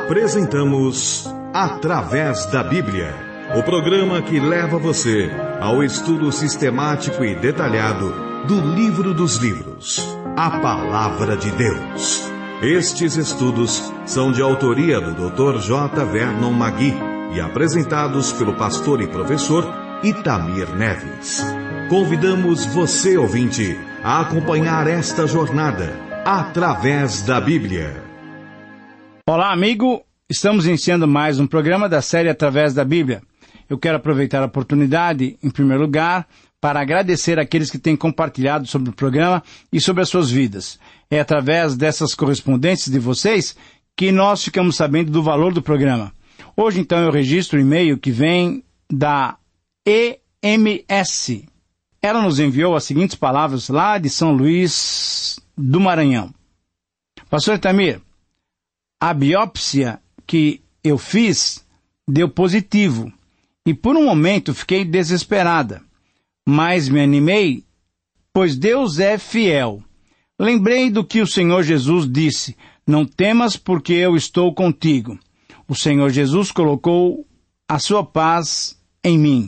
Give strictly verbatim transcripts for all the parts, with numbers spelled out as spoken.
Apresentamos Através da Bíblia, o programa que leva você ao estudo sistemático e detalhado do livro dos livros, a Palavra de Deus. Estes estudos são de autoria do doutor J. Vernon Magui e apresentados pelo pastor e professor Itamir Neves. Convidamos você, ouvinte, a acompanhar esta jornada através da Bíblia. Olá, amigo! Estamos iniciando mais um programa da série Através da Bíblia. Eu quero aproveitar a oportunidade, em primeiro lugar, para agradecer àqueles que têm compartilhado sobre o programa e sobre as suas vidas. É através dessas correspondências de vocês que nós ficamos sabendo do valor do programa. Hoje, então, eu registro o e-mail que vem da E M S. Ela nos enviou as seguintes palavras lá de São Luís do Maranhão. Pastor Itamir, a biópsia que eu fiz deu positivo e por um momento fiquei desesperada, mas me animei, pois Deus é fiel. Lembrei do que o Senhor Jesus disse: não temas, porque eu estou contigo. O Senhor Jesus colocou a sua paz em mim.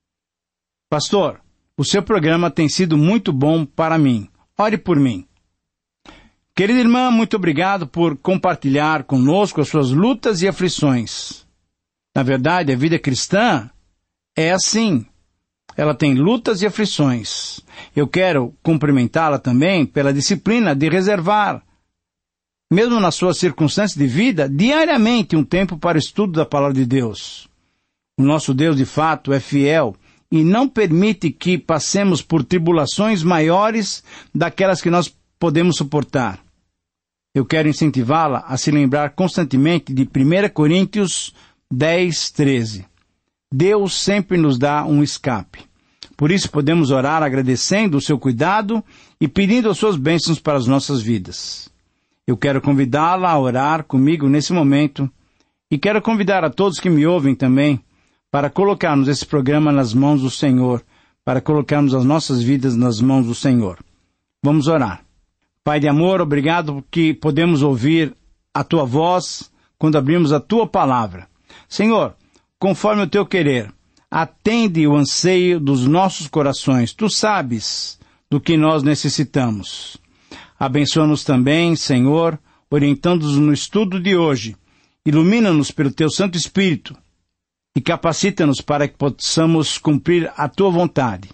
Pastor, o seu programa tem sido muito bom para mim. Ore por mim. Querida irmã, muito obrigado por compartilhar conosco as suas lutas e aflições. Na verdade, a vida cristã é assim. Ela tem lutas e aflições. Eu quero cumprimentá-la também pela disciplina de reservar, mesmo nas suas circunstâncias de vida, diariamente um tempo para o estudo da Palavra de Deus. O nosso Deus, de fato, é fiel e não permite que passemos por tribulações maiores daquelas que nós podemos suportar. Eu quero incentivá-la a se lembrar constantemente de primeira Coríntios dez, treze. Deus sempre nos dá um escape. Por isso podemos orar agradecendo o seu cuidado e pedindo as suas bênçãos para as nossas vidas. Eu quero convidá-la a orar comigo nesse momento e quero convidar a todos que me ouvem também para colocarmos esse programa nas mãos do Senhor, para colocarmos as nossas vidas nas mãos do Senhor. Vamos orar. Pai de amor, obrigado porque podemos ouvir a Tua voz quando abrimos a Tua palavra. Senhor, conforme o Teu querer, atende o anseio dos nossos corações. Tu sabes do que nós necessitamos. Abençoa-nos também, Senhor, orientando-nos no estudo de hoje. Ilumina-nos pelo Teu Santo Espírito e capacita-nos para que possamos cumprir a Tua vontade.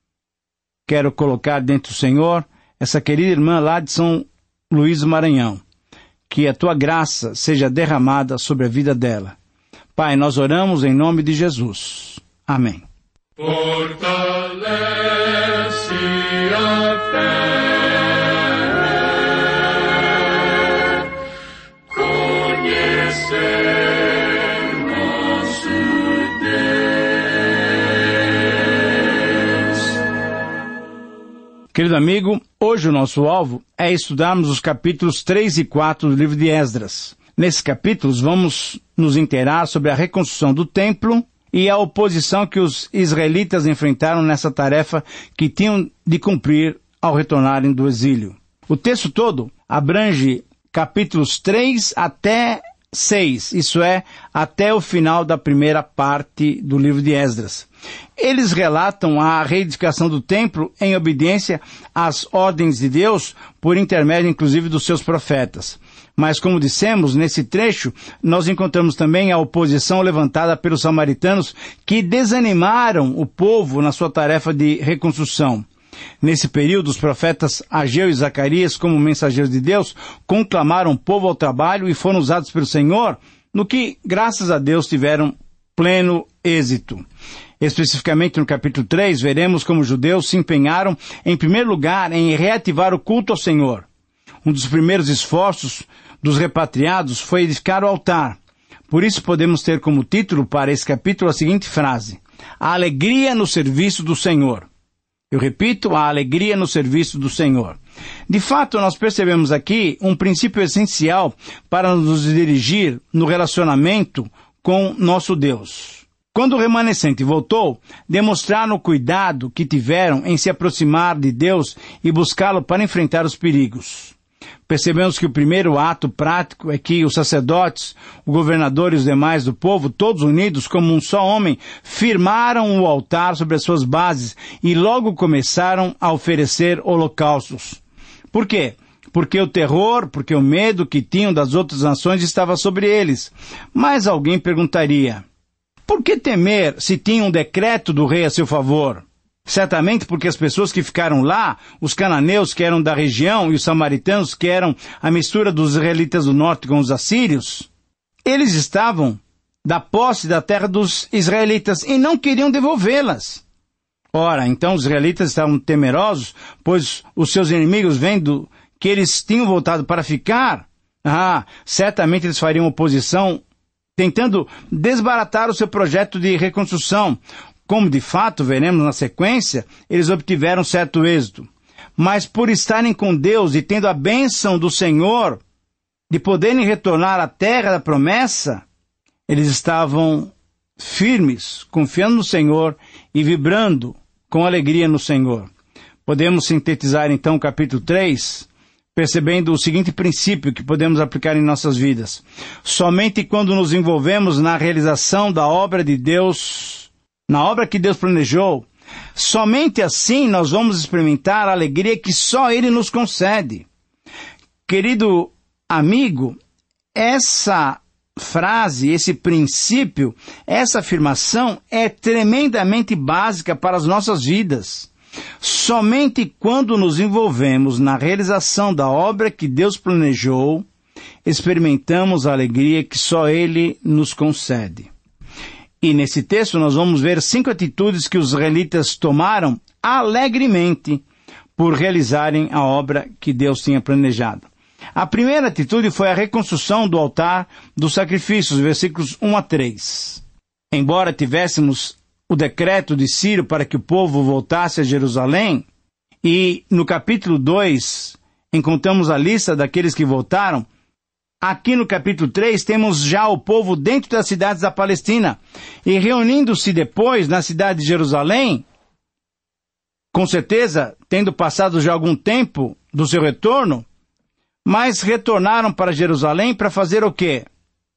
Quero colocar dentro do Senhor essa querida irmã lá de São Luís do Maranhão. Que a Tua graça seja derramada sobre a vida dela. Pai, nós oramos em nome de Jesus. Amém. Fortalece a fé, conhecer nosso Deus. Querido amigo, hoje o nosso alvo é estudarmos os capítulos três e quatro do livro de Esdras. Nesses capítulos vamos nos inteirar sobre a reconstrução do templo e a oposição que os israelitas enfrentaram nessa tarefa que tinham de cumprir ao retornarem do exílio. O texto todo abrange capítulos três até seis, isso é, até o final da primeira parte do livro de Esdras. Eles relatam a reedificação do templo em obediência às ordens de Deus, por intermédio inclusive dos seus profetas. Mas, como dissemos, nesse trecho, nós encontramos também a oposição levantada pelos samaritanos que desanimaram o povo na sua tarefa de reconstrução. Nesse período, os profetas Ageu e Zacarias, como mensageiros de Deus, conclamaram o povo ao trabalho e foram usados pelo Senhor, no que, graças a Deus, tiveram pleno êxito. Especificamente no capítulo três, veremos como os judeus se empenharam, em primeiro lugar, em reativar o culto ao Senhor. Um dos primeiros esforços dos repatriados foi edificar o altar. Por isso podemos ter como título para esse capítulo a seguinte frase: a alegria no serviço do Senhor. Eu repito, a alegria no serviço do Senhor. De fato, nós percebemos aqui um princípio essencial para nos dirigir no relacionamento com nosso Deus. Quando o remanescente voltou, demonstraram o cuidado que tiveram em se aproximar de Deus e buscá-lo para enfrentar os perigos. percebemos que o primeiro ato prático é que os sacerdotes, o governador e os demais do povo, todos unidos como um só homem, firmaram o altar sobre as suas bases e logo começaram a oferecer holocaustos. Por quê? Porque o terror, porque o medo que tinham das outras nações estava sobre eles. Mas alguém perguntaria, por que temer se tinha um decreto do rei a seu favor? Certamente porque as pessoas que ficaram lá, os cananeus que eram da região e os samaritanos que eram a mistura dos israelitas do norte com os assírios, eles estavam da posse da terra dos israelitas e não queriam devolvê-las. Ora, então os israelitas estavam temerosos, pois os seus inimigos, vendo que eles tinham voltado para ficar, ah, certamente eles fariam oposição, tentando desbaratar o seu projeto de reconstrução. Como de fato veremos na sequência, eles obtiveram certo êxito. Mas por estarem com Deus e tendo a bênção do Senhor, de poderem retornar à terra da promessa, eles estavam firmes, confiando no Senhor e vibrando com alegria no Senhor. Podemos sintetizar então o capítulo três, percebendo o seguinte princípio que podemos aplicar em nossas vidas. Somente quando nos envolvemos na realização da obra de Deus, na obra que Deus planejou, somente assim nós vamos experimentar a alegria que só Ele nos concede. Querido amigo, essa frase, esse princípio, essa afirmação é tremendamente básica para as nossas vidas. Somente quando nos envolvemos na realização da obra que Deus planejou, experimentamos a alegria que só Ele nos concede. E nesse texto nós vamos ver cinco atitudes que os israelitas tomaram alegremente por realizarem a obra que Deus tinha planejado. A primeira atitude foi a reconstrução do altar dos sacrifícios, versículos um a três. Embora tivéssemos o decreto de Ciro para que o povo voltasse a Jerusalém, e no capítulo dois encontramos a lista daqueles que voltaram, aqui no capítulo três temos já o povo dentro das cidades da Palestina, e reunindo-se depois na cidade de Jerusalém, com certeza, tendo passado já algum tempo do seu retorno, mas retornaram para Jerusalém para fazer o quê?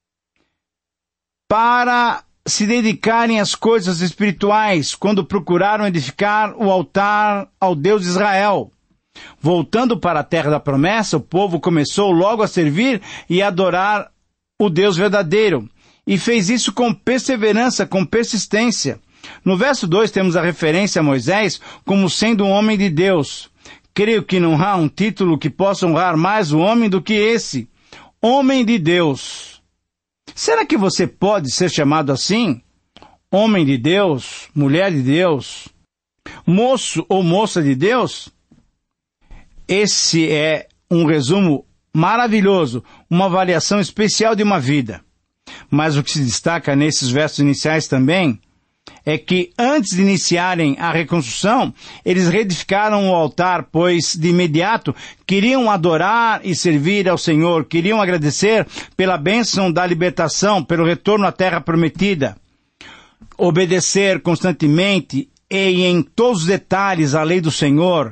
Para se dedicarem às coisas espirituais, quando procuraram edificar o altar ao Deus de Israel. Voltando para a terra da promessa, o povo começou logo a servir e adorar o Deus verdadeiro, e fez isso com perseverança, com persistência. No verso dois temos a referência a Moisés como sendo um homem de Deus. Creio que não há um título que possa honrar mais o homem do que esse, homem de Deus. Será que você pode ser chamado assim? Homem de Deus, mulher de Deus, moço ou moça de Deus? Esse é um resumo maravilhoso, uma avaliação especial de uma vida. Mas o que se destaca nesses versos iniciais também é que antes de iniciarem a reconstrução, eles reedificaram o altar, pois de imediato queriam adorar e servir ao Senhor, queriam agradecer pela bênção da libertação, pelo retorno à terra prometida, obedecer constantemente e em todos os detalhes a lei do Senhor.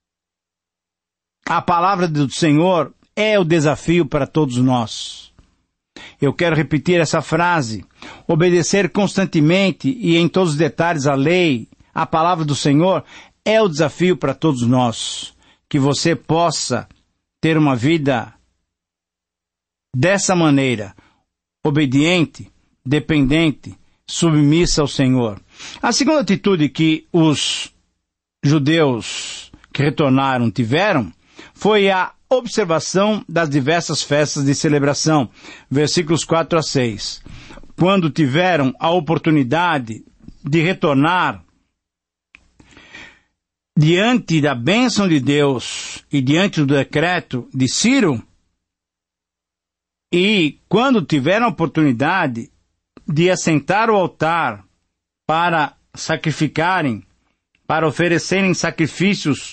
A palavra do Senhor é o desafio para todos nós. Eu quero repetir essa frase. Obedecer constantemente e em todos os detalhes a lei, a palavra do Senhor, é o desafio para todos nós. Que você possa ter uma vida dessa maneira, obediente, dependente, submissa ao Senhor. A segunda atitude que os judeus que retornaram tiveram foi a observação das diversas festas de celebração, versículos quatro a seis. Quando tiveram a oportunidade de retornar diante da bênção de Deus e diante do decreto de Ciro, e quando tiveram a oportunidade de assentar o altar para sacrificarem, para oferecerem sacrifícios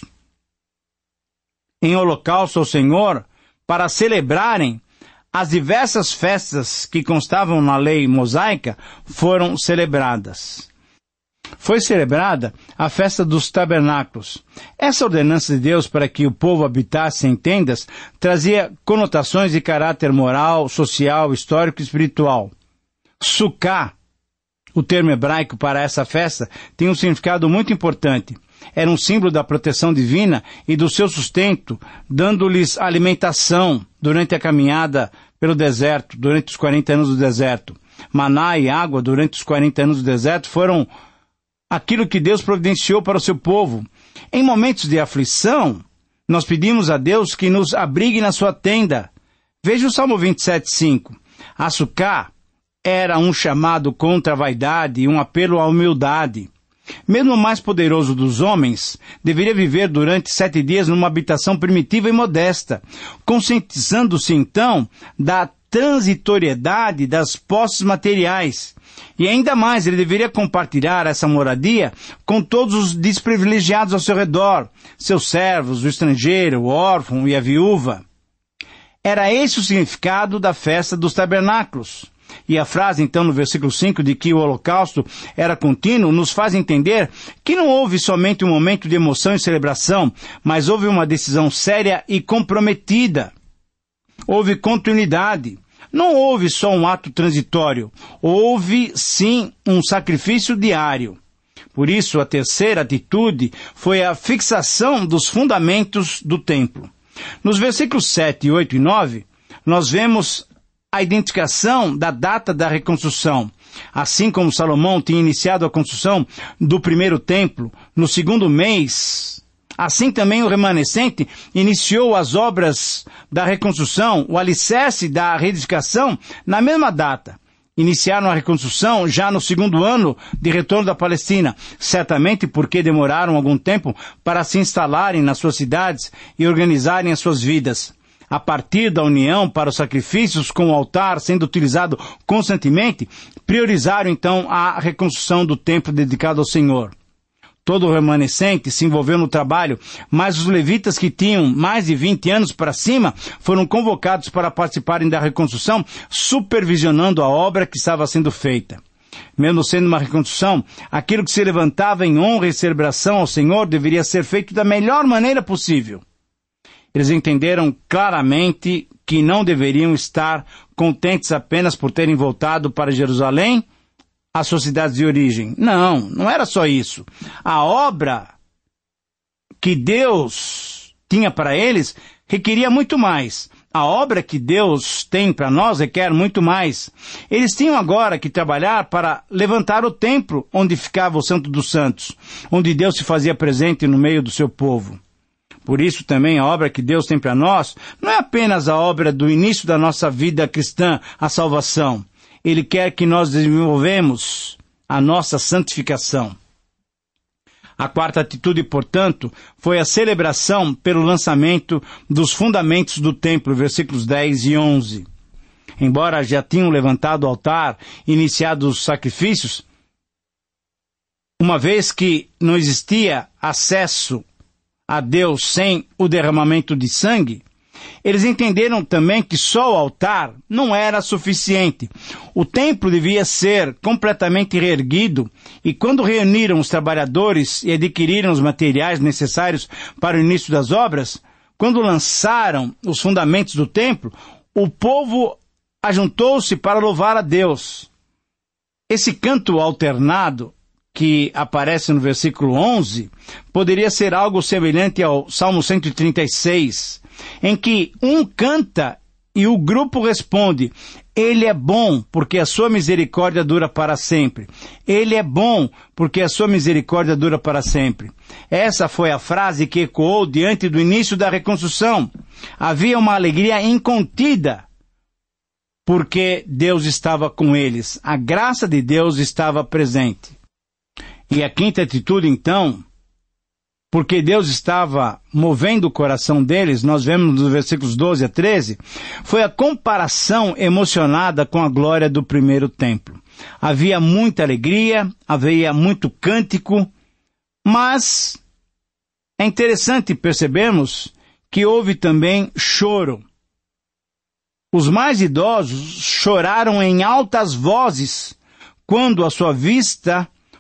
em holocausto ao Senhor, para celebrarem as diversas festas que constavam na lei mosaica, foram celebradas. foi celebrada a festa dos tabernáculos. Essa ordenança de Deus para que o povo habitasse em tendas trazia conotações de caráter moral, social, histórico e espiritual. Sukkah, o termo hebraico para essa festa, tem um significado muito importante. Era um símbolo da proteção divina e do seu sustento, dando-lhes alimentação durante a caminhada pelo deserto, durante os quarenta anos do deserto. Maná e água durante os quarenta anos do deserto foram aquilo que Deus providenciou para o seu povo. Em momentos de aflição, nós pedimos a Deus que nos abrigue na sua tenda. Veja o Salmo vinte e sete, cinco. A Sukkah era um chamado contra a vaidade e um apelo à humildade. Mesmo o mais poderoso dos homens deveria viver durante sete dias numa habitação primitiva e modesta, conscientizando-se então da transitoriedade das posses materiais. E ainda mais, ele deveria compartilhar essa moradia com todos os desprivilegiados ao seu redor, seus servos, o estrangeiro, o órfão e a viúva. Era esse o significado da festa dos tabernáculos. E a frase, então, no versículo cinco, de que o holocausto era contínuo, nos faz entender que não houve somente um momento de emoção e celebração, mas houve uma decisão séria e comprometida. Houve continuidade. Não houve só um ato transitório. Houve, sim, um sacrifício diário. Por isso, a terceira atitude foi a fixação dos fundamentos do templo. Nos versículos sete, oito e nove, nós vemos a identificação da data da reconstrução. Assim como Salomão tinha iniciado a construção do primeiro templo no segundo mês, assim também o remanescente iniciou as obras da reconstrução, o alicerce da reedificação, na mesma data. Iniciaram a reconstrução já no segundo ano de retorno da Palestina, certamente porque demoraram algum tempo para se instalarem nas suas cidades e organizarem as suas vidas. A partir da união para os sacrifícios, com o altar sendo utilizado constantemente, priorizaram então a reconstrução do templo dedicado ao Senhor. Todo o remanescente se envolveu no trabalho, mas os levitas que tinham mais de vinte anos para cima foram convocados para participarem da reconstrução, supervisionando a obra que estava sendo feita. Mesmo sendo uma reconstrução, aquilo que se levantava em honra e celebração ao Senhor deveria ser feito da melhor maneira possível. Eles entenderam claramente que não deveriam estar contentes apenas por terem voltado para Jerusalém, às suas cidades de origem. Não, não era só isso. A obra que Deus tinha para eles requeria muito mais. A obra que Deus tem para nós requer muito mais. Eles tinham agora que trabalhar para levantar o templo onde ficava o Santo dos Santos, onde Deus se fazia presente no meio do seu povo. Por isso também a obra que Deus tem para nós não é apenas a obra do início da nossa vida cristã, a salvação. Ele quer que nós desenvolvemos a nossa santificação. A quarta atitude, portanto, foi a celebração pelo lançamento dos fundamentos do templo, versículos dez e onze. Embora já tinham levantado o altar, iniciado os sacrifícios, uma vez que não existia acesso a Deus sem o derramamento de sangue, eles entenderam também que só o altar não era suficiente. O templo devia ser completamente reerguido, e quando reuniram os trabalhadores e adquiriram os materiais necessários para o início das obras, quando lançaram os fundamentos do templo, o povo ajuntou-se para louvar a Deus. Esse canto alternado que aparece no versículo onze, poderia ser algo semelhante ao Salmo cento e trinta e seis, em que um canta e o grupo responde: Ele é bom, porque a sua misericórdia dura para sempre. Ele é bom, porque a sua misericórdia dura para sempre. Essa foi a frase que ecoou diante do início da reconstrução. Havia uma alegria incontida, porque Deus estava com eles. A graça de Deus estava presente. E a quinta atitude, então, porque Deus estava movendo o coração deles, nós vemos nos versículos doze a treze, foi a comparação emocionada com a glória do primeiro templo. Havia muita alegria, havia muito cântico, mas é interessante percebermos que houve também choro. Os mais idosos choraram em altas vozes quando a sua vista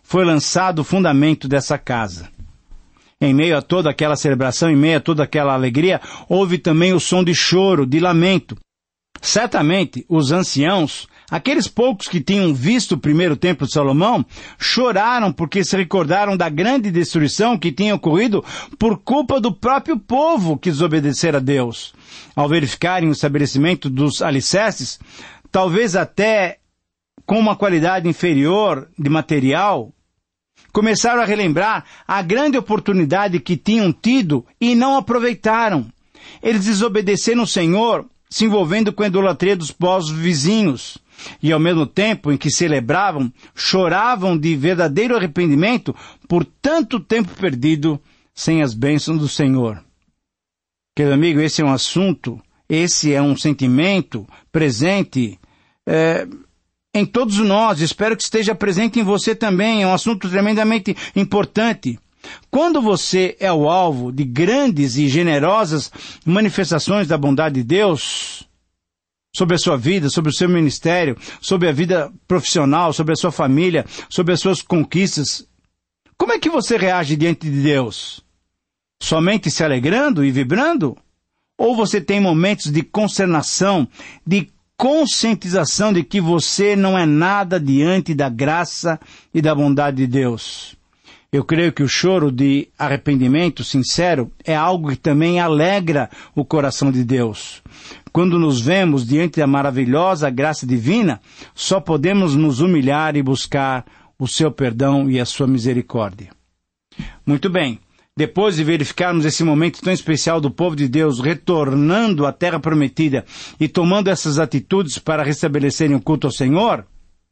foi lançado o fundamento dessa casa. Em meio a toda aquela celebração, em meio a toda aquela alegria, houve também o som de choro, de lamento. Certamente, os anciãos, aqueles poucos que tinham visto o primeiro templo de Salomão, choraram porque se recordaram da grande destruição que tinha ocorrido por culpa do próprio povo que desobedecera a Deus. Ao verificarem o estabelecimento dos alicerces, talvez até com uma qualidade inferior de material, começaram a relembrar a grande oportunidade que tinham tido e não aproveitaram. Eles desobedeceram o Senhor, se envolvendo com a idolatria dos povos vizinhos. E ao mesmo tempo em que celebravam, choravam de verdadeiro arrependimento por tanto tempo perdido sem as bênçãos do Senhor. Querido amigo, esse é um assunto, esse é um sentimento presente é, em todos nós. Espero que esteja presente em você também. É um assunto tremendamente importante. Quando você é o alvo de grandes e generosas manifestações da bondade de Deus sobre a sua vida, sobre o seu ministério, sobre a vida profissional, sobre a sua família, sobre as suas conquistas, como é que você reage diante de Deus? Somente se alegrando e vibrando? Ou você tem momentos de consternação, de conscientização de que você não é nada diante da graça e da bondade de Deus? Eu creio que o choro de arrependimento sincero é algo que também alegra o coração de Deus. Quando nos vemos diante da maravilhosa graça divina, só podemos nos humilhar e buscar o seu perdão e a sua misericórdia. Muito bem. Depois de verificarmos esse momento tão especial do povo de Deus retornando à terra prometida e tomando essas atitudes para restabelecerem o culto ao Senhor,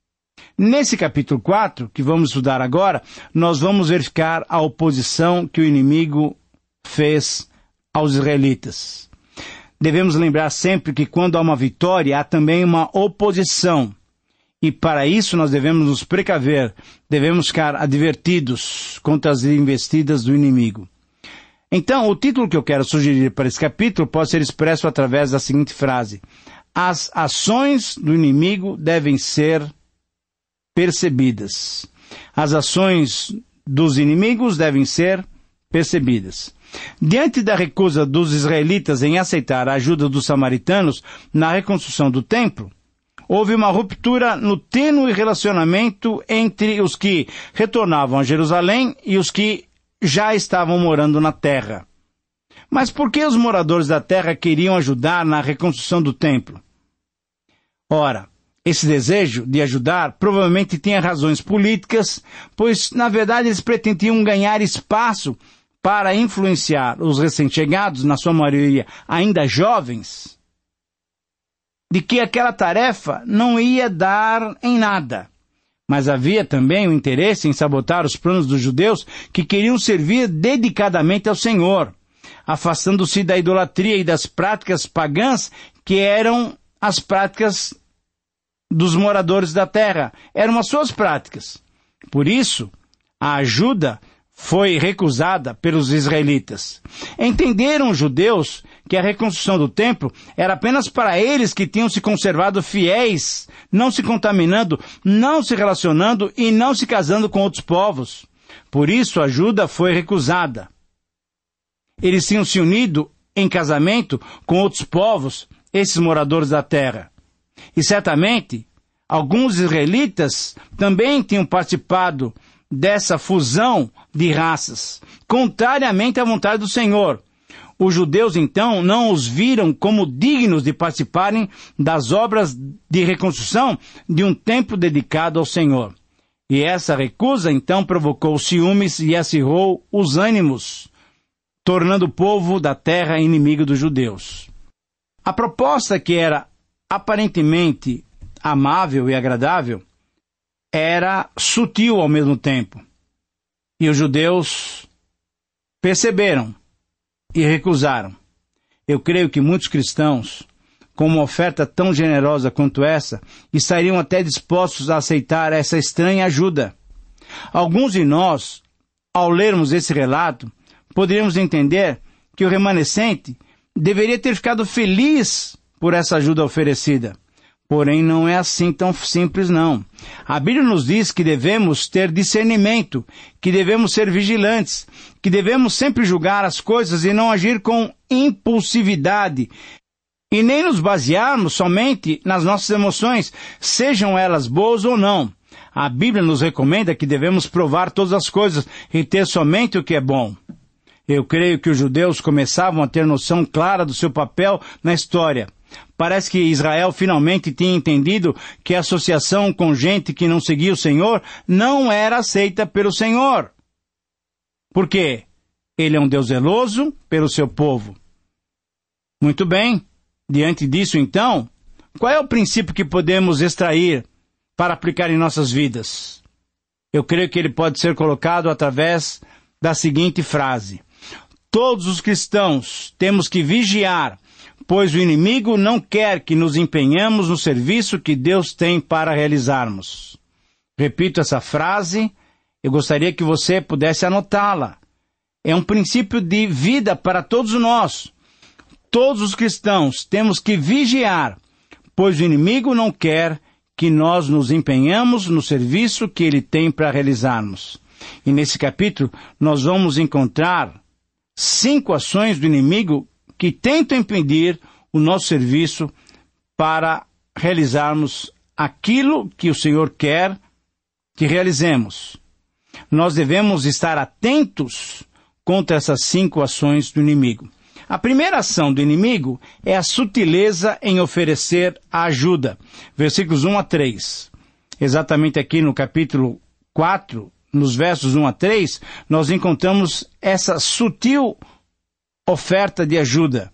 nesse capítulo quatro, que vamos estudar agora, nós vamos verificar a oposição que o inimigo fez aos israelitas. Devemos lembrar sempre que quando há uma vitória, há também uma oposição. E para isso nós devemos nos precaver, devemos ficar advertidos contra as investidas do inimigo. Então, o título que eu quero sugerir para esse capítulo pode ser expresso através da seguinte frase: as ações do inimigo devem ser percebidas. As ações dos inimigos devem ser percebidas. Diante da recusa dos israelitas em aceitar a ajuda dos samaritanos na reconstrução do templo, houve uma ruptura no tênue relacionamento entre os que retornavam a Jerusalém e os que já estavam morando na terra. Mas por que os moradores da terra queriam ajudar na reconstrução do templo? Ora, esse desejo de ajudar provavelmente tinha razões políticas, pois, na verdade, eles pretendiam ganhar espaço para influenciar os recém-chegados, na sua maioria ainda jovens, de que aquela tarefa não ia dar em nada. Mas havia também o interesse em sabotar os planos dos judeus que queriam servir dedicadamente ao Senhor, afastando-se da idolatria e das práticas pagãs que eram as práticas dos moradores da terra. Eram as suas práticas. Por isso, a ajuda foi recusada pelos israelitas. Entenderam os judeus que a reconstrução do templo era apenas para eles que tinham se conservado fiéis, não se contaminando, não se relacionando e não se casando com outros povos. Por isso a ajuda foi recusada. Eles tinham se unido em casamento com outros povos, esses moradores da terra. E certamente, alguns israelitas também tinham participado dessa fusão de raças, contrariamente à vontade do Senhor. Os judeus, então, não os viram como dignos de participarem das obras de reconstrução de um templo dedicado ao Senhor. E essa recusa, então, provocou ciúmes e acirrou os ânimos, tornando o povo da terra inimigo dos judeus. A proposta, que era aparentemente amável e agradável, era sutil ao mesmo tempo. E os judeus perceberam e recusaram. Eu creio que muitos cristãos, com uma oferta tão generosa quanto essa, estariam até dispostos a aceitar essa estranha ajuda. Alguns de nós, ao lermos esse relato, poderíamos entender que o remanescente deveria ter ficado feliz por essa ajuda oferecida, Porém, não é assim tão simples, não. A Bíblia nos diz que devemos ter discernimento, que devemos ser vigilantes, que devemos sempre julgar as coisas e não agir com impulsividade, e nem nos basearmos somente nas nossas emoções, sejam elas boas ou não. A Bíblia nos recomenda que devemos provar todas as coisas e ter somente o que é bom. Eu creio que os judeus começavam a ter noção clara do seu papel na história. Parece que Israel finalmente tinha entendido que a associação com gente que não seguia o Senhor não era aceita pelo Senhor. Por quê? Ele é um Deus zeloso pelo seu povo. Muito bem. Diante disso, então, qual é o princípio que podemos extrair para aplicar em nossas vidas? Eu creio que ele pode ser colocado através da seguinte frase: todos os cristãos temos que vigiar, pois o inimigo não quer que nos empenhamos no serviço que Deus tem para realizarmos. Repito essa frase, eu gostaria que você pudesse anotá-la. É um princípio de vida para todos nós. Todos os cristãos temos que vigiar, pois o inimigo não quer que nós nos empenhamos no serviço que ele tem para realizarmos. E nesse capítulo nós vamos encontrar cinco ações do inimigo que tentam impedir o nosso serviço para realizarmos aquilo que o Senhor quer que realizemos. Nós devemos estar atentos contra essas cinco ações do inimigo. A primeira ação do inimigo é a sutileza em oferecer a ajuda. Versículos um a três. Exatamente aqui no capítulo quatro, nos versos um a três, nós encontramos essa sutil oferta de ajuda.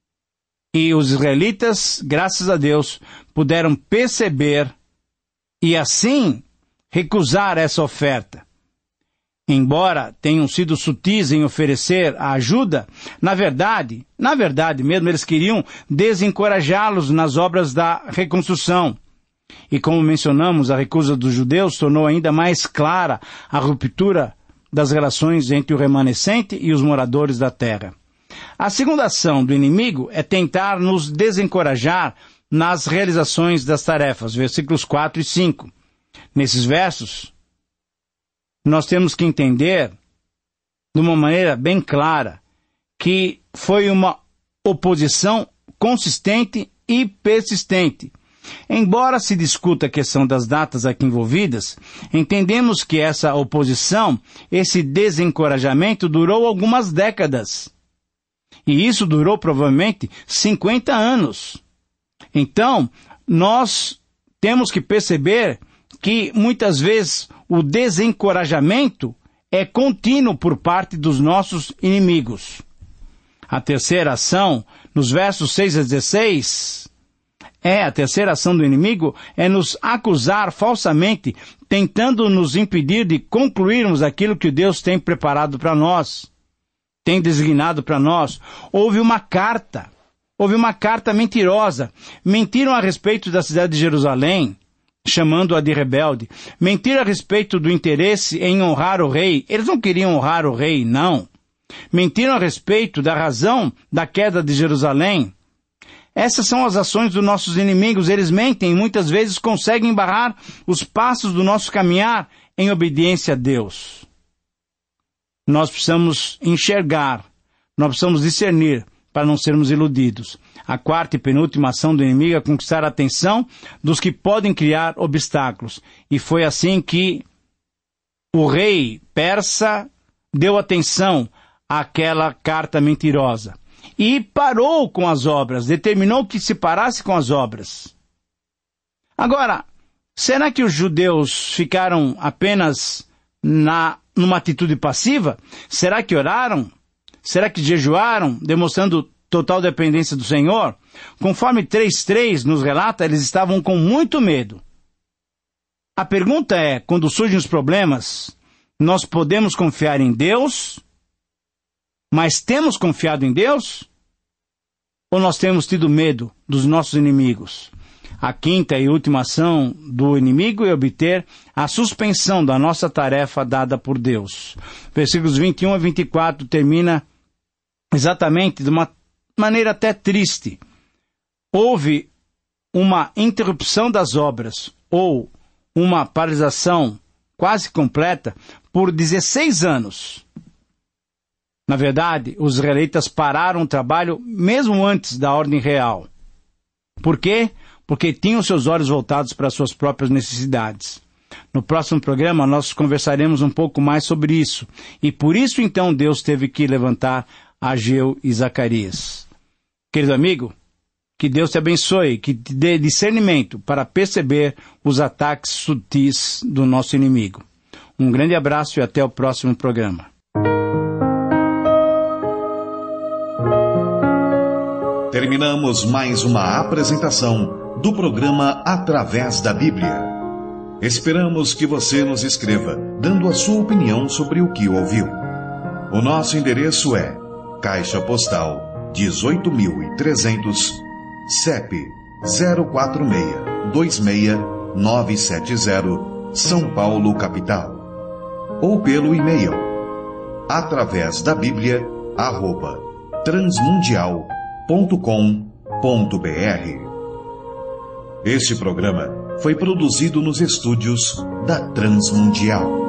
E os israelitas, graças a Deus, puderam perceber e assim recusar essa oferta. Embora tenham sido sutis em oferecer a ajuda, na verdade, na verdade mesmo, eles queriam desencorajá-los nas obras da reconstrução. E como mencionamos, a recusa dos judeus tornou ainda mais clara a ruptura das relações entre o remanescente e os moradores da terra. A segunda ação do inimigo é tentar nos desencorajar nas realizações das tarefas, versículos quatro e cinco. Nesses versos, nós temos que entender, de uma maneira bem clara, que foi uma oposição consistente e persistente. Embora se discuta a questão das datas aqui envolvidas, entendemos que essa oposição, esse desencorajamento, durou algumas décadas. E isso durou provavelmente cinquenta anos. Então, nós temos que perceber que muitas vezes o desencorajamento é contínuo por parte dos nossos inimigos. A terceira ação, nos versos seis a dezesseis, é a terceira ação do inimigo, é nos acusar falsamente, tentando nos impedir de concluirmos aquilo que Deus tem preparado para nós, tem designado para nós. Houve uma carta, houve uma carta mentirosa. Mentiram a respeito da cidade de Jerusalém, chamando-a de rebelde. Mentiram a respeito do interesse em honrar o rei. Eles não queriam honrar o rei, não. Mentiram a respeito da razão da queda de Jerusalém. Essas são as ações dos nossos inimigos. Eles mentem e muitas vezes conseguem barrar os passos do nosso caminhar em obediência a Deus. Nós precisamos enxergar, nós precisamos discernir para não sermos iludidos. A quarta e penúltima ação do inimigo é conquistar a atenção dos que podem criar obstáculos. E foi assim que o rei persa deu atenção àquela carta mentirosa. E parou com as obras, determinou que se parasse com as obras. Agora, será que os judeus ficaram apenas na, numa atitude passiva? Será que oraram? Será que jejuaram, demonstrando total dependência do Senhor? Conforme três três nos relata, eles estavam com muito medo. A pergunta é, quando surgem os problemas, nós podemos confiar em Deus? Mas temos confiado em Deus? Ou nós temos tido medo dos nossos inimigos? A quinta e última ação do inimigo é obter a suspensão da nossa tarefa dada por Deus. Versículos vinte e um a vinte e quatro termina exatamente de uma maneira até triste. Houve uma interrupção das obras ou uma paralisação quase completa por dezesseis anos. Na verdade, os israelitas pararam o trabalho mesmo antes da ordem real. Por quê? Porque tinham seus olhos voltados para suas próprias necessidades. No próximo programa, nós conversaremos um pouco mais sobre isso. E por isso, então, Deus teve que levantar Ageu e Zacarias. Querido amigo, que Deus te abençoe, que te dê discernimento para perceber os ataques sutis do nosso inimigo. Um grande abraço e até o próximo programa. Terminamos mais uma apresentação do programa Através da Bíblia. Esperamos que você nos escreva, dando a sua opinião sobre o que ouviu. O nosso endereço é Caixa Postal dezoito mil e trezentos, C E P zero quatro seis dois seis nove sete zero, São Paulo, capital. Ou pelo e-mail através da Bíblia arroba transmundial ponto com ponto br. Este programa foi produzido nos estúdios da Transmundial.